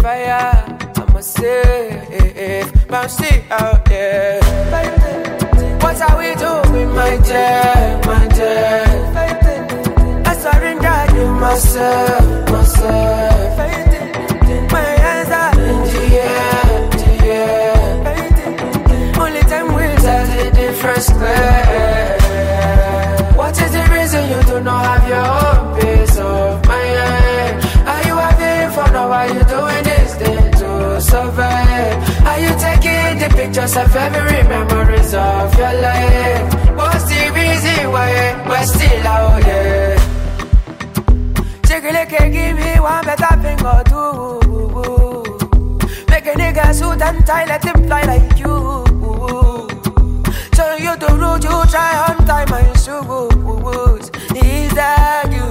fire. I'm safe, but I'm still out there. What are we doing, my dear, my dear? I surrender you myself. My hands are in the air. Only time will tell the difference clear. What is the reason you do not have your own peace of mind? Are you having fun or are you doing this thing to survive? Are you taking the pictures of every memories of your life? What's the reason why we're still out here? Take give me one better thing or two. Make a nigga suit and tie, let him fly like you. Tell you the road, you try on time my shoes. Is that you?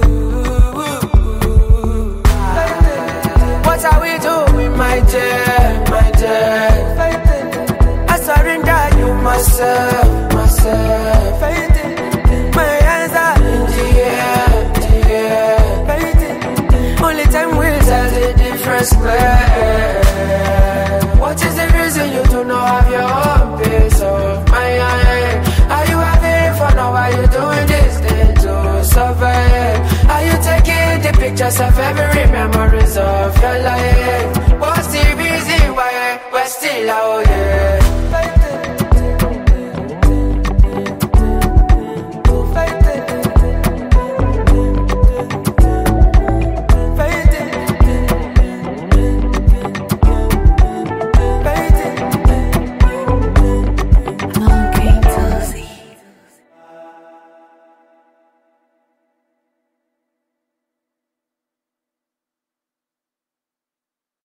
What are we doing, my dear, my dear? I surrender you myself. My hands are in the air. Only time will tell the difference clear. What is the reason you do not have your own peace of mind? Are you having fun or are you doing this thing to survive? Are you taking the pictures of every memory